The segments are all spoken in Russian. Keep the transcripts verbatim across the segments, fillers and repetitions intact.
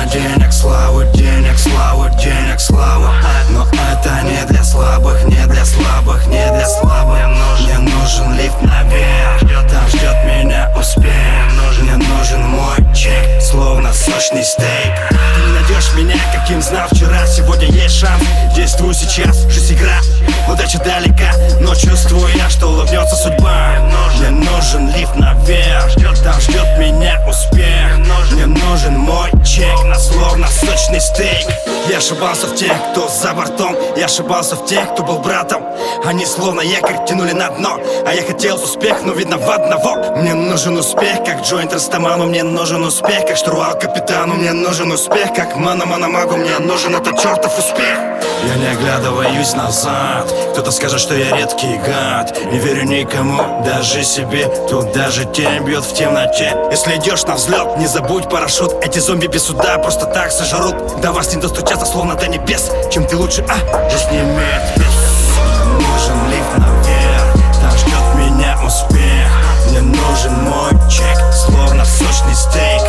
денег, славы, денег, славы, денег, славы. Но это не для слабых, не для слабых, не для слабых. Мне нужен лифт наверх, там ждет меня успех. Мне нужен мой чек, словно сочный стейк. Ты не найдешь меня, каким знал вчера. Сегодня есть шанс, действую сейчас. Жизнь игра, удача далека, но чувствую я, что улыбнется судьба. Мне нужен лифт наверх, там ждет меня успех. Мне нужен мой чек, словно сочный стейк. Я ошибался в тех, кто за бортом. Я ошибался в тех, кто был братом. Они словно якорь тянули на дно, а я хотел успех, но видно в одного. Мне нужен успех, как джойнт Растаману. Мне нужен успех, как штурвал капитану. Мне нужен успех, как мана-мана-магу. Мне нужен этот чертов успех. Я не оглядываюсь назад. Кто-то скажет, что я редкий гад. Не верю никому, даже себе. Тут даже тень бьет в темноте. Если идешь на взлет, не забудь парашют. Эти зомби без суда просто так сожрут. До вас не достучаться, словно до небес. Чем ты лучше, а? Жизнь не имеет вес. Мне нужен лифт наверх, там ждет меня успех. Мне нужен мой чек, словно сочный стейк.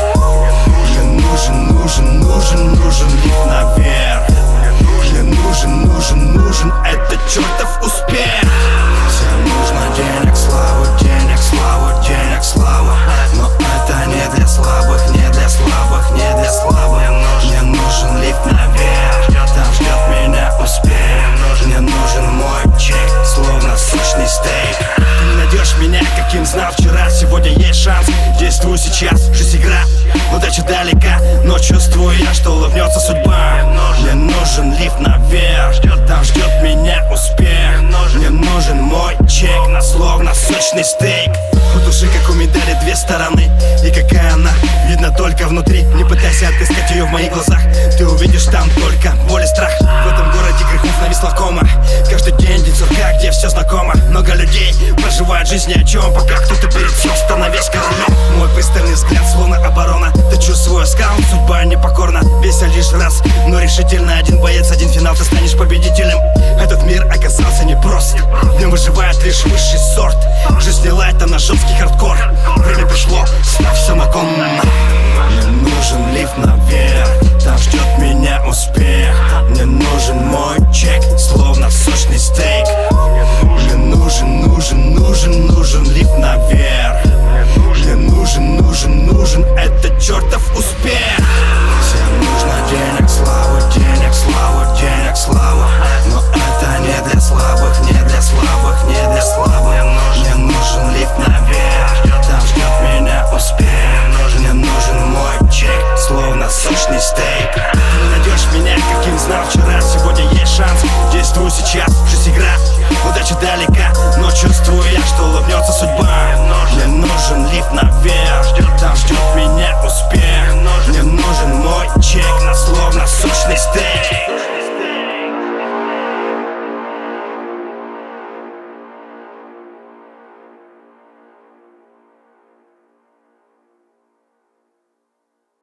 Мне нужен, нужен, нужен, нужен лифт наверх. Мне нужен, нужен, нужен этот чертов успех. Всем нужно денег, славы, денег, славы, денег, славы. Но это не для слабых, не для слабых, не для слабых. Мне нужен лифт наверх, там ждет меня успех. Мне нужен мой чек, словно сочный стейк. Ты не найдешь меня, каким знал вчера. Сегодня есть шанс, действую сейчас. Жизнь игра, удача далека, но чувствую я, что улыбнется судьба. Мне нужен лифт наверх, там ждет меня успех. Мне нужен мой чек, словно сочный стейк. У души, как у медали, две стороны. И какая она, видно только внутри. Не пытайся отыскать ее в моих глазах. Ты увидишь там только боль и страх. В этом городе грехов нависла кома. Каждый день день сурка, где все знакомо. Много людей проживают жизнь ни о чем, пока кто-то берет все, становясь королем. Мой пристальный взгляд, словно оборона. Ты чувствую скал, судьба непокорна. Веся лишь раз, но решительно. Один боец, один финал, ты станешь победителем. Этот мир оказался непрост. В нем выживает лишь высший сорт. Жизнь не лайт, она жесткий хардкор. Время пришло, ставь